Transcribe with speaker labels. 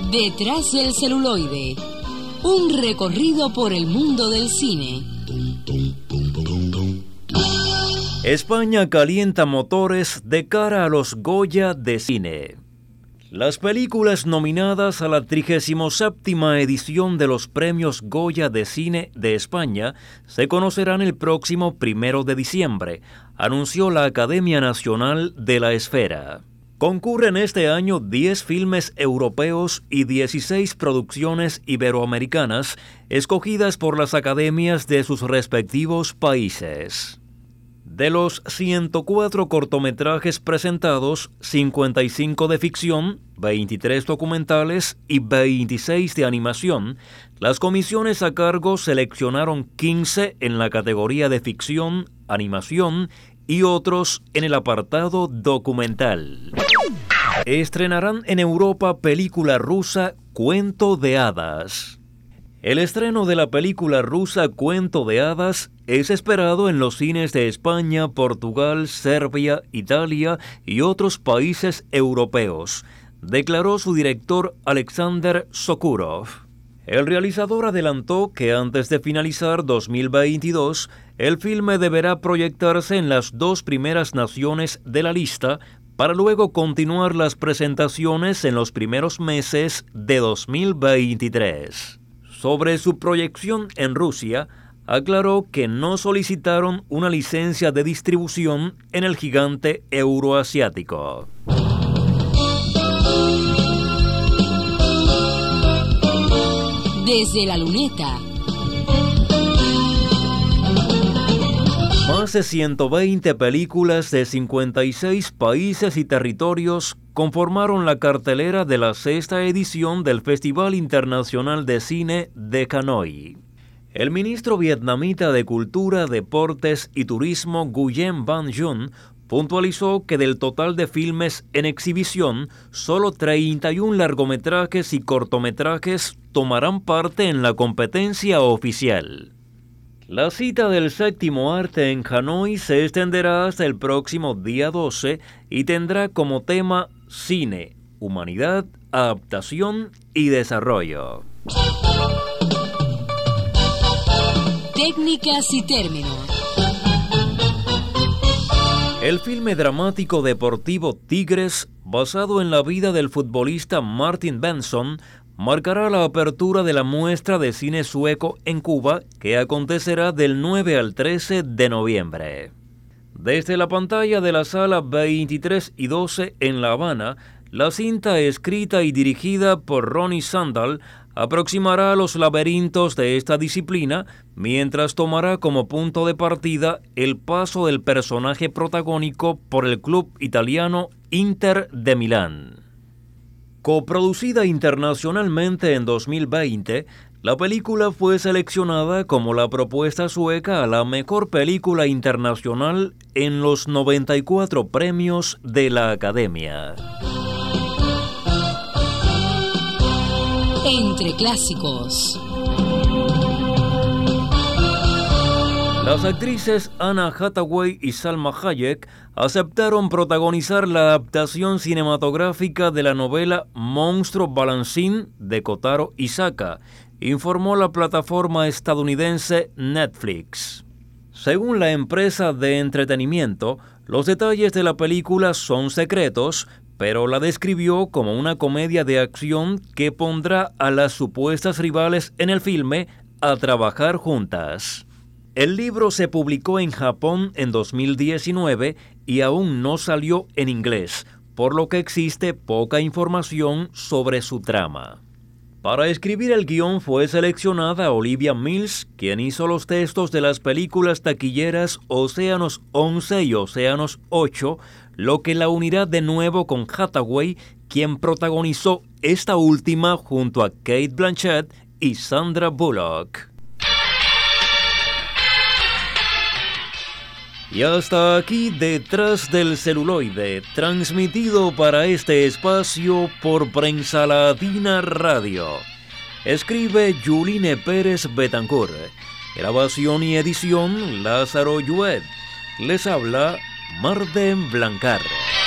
Speaker 1: Detrás del celuloide, un recorrido por el mundo del cine.
Speaker 2: España calienta motores de cara a los Goya de cine. Las películas nominadas a la 37ª edición de los premios Goya de cine de España se conocerán el próximo 1 de diciembre, anunció la Academia Nacional de la Esfera. Concurren este año 10 filmes europeos y 16 producciones iberoamericanas escogidas por las academias de sus respectivos países. De los 104 cortometrajes presentados, 55 de ficción, 23 documentales y 26 de animación, las comisiones a cargo seleccionaron 15 en la categoría de ficción, animación y otros en el apartado documental. Estrenarán en Europa película rusa Cuento de Hadas. El estreno de la película rusa Cuento de Hadas es esperado en los cines de España, Portugal, Serbia, Italia y otros países europeos, declaró su director Alexander Sokurov. El realizador adelantó que antes de finalizar 2022, el filme deberá proyectarse en las 2 primeras naciones de la lista para luego continuar las presentaciones en los primeros meses de 2023. Sobre su proyección en Rusia, aclaró que no solicitaron una licencia de distribución en el gigante euroasiático.
Speaker 1: Desde la luneta.
Speaker 2: Más de 120 películas de 56 países y territorios conformaron la cartelera de la 6ª edición del Festival Internacional de Cine de Hanoi. El ministro vietnamita de Cultura, Deportes y Turismo Nguyen Van Jun puntualizó que del total de filmes en exhibición, solo 31 largometrajes y cortometrajes tomarán parte en la competencia oficial. La cita del 7º arte en Hanoi se extenderá hasta el próximo día 12 y tendrá como tema cine, humanidad, adaptación y desarrollo.
Speaker 1: Técnicas y términos.
Speaker 2: El filme dramático deportivo Tigres, basado en la vida del futbolista Martin Benson, marcará la apertura de la muestra de cine sueco en Cuba, que acontecerá del 9 al 13 de noviembre. Desde la pantalla de la sala 23 y 12 en La Habana, la cinta escrita y dirigida por Ronnie Sandal aproximará los laberintos de esta disciplina, mientras tomará como punto de partida el paso del personaje protagónico por el club italiano Inter de Milán. Coproducida internacionalmente en 2020, la película fue seleccionada como la propuesta sueca a la mejor película internacional en los 94 premios de la Academia.
Speaker 1: Entre clásicos.
Speaker 2: Las actrices Anna Hathaway y Salma Hayek aceptaron protagonizar la adaptación cinematográfica de la novela Monstruo Balancín de Kotaro Isaka, informó la plataforma estadounidense Netflix. Según la empresa de entretenimiento, los detalles de la película son secretos, pero la describió como una comedia de acción que pondrá a las supuestas rivales en el filme a trabajar juntas. El libro se publicó en Japón en 2019 y aún no salió en inglés, por lo que existe poca información sobre su trama. Para escribir el guión fue seleccionada Olivia Mills, quien hizo los textos de las películas taquilleras Océanos 11 y Océanos 8, lo que la unirá de nuevo con Hathaway, quien protagonizó esta última junto a Cate Blanchett y Sandra Bullock. Y hasta aquí Detrás del celuloide, transmitido para este espacio por Prensa Latina Radio. Escribe Yuline Pérez Betancourt. Grabación y edición Lázaro Yuet. Les habla Marden Blancar.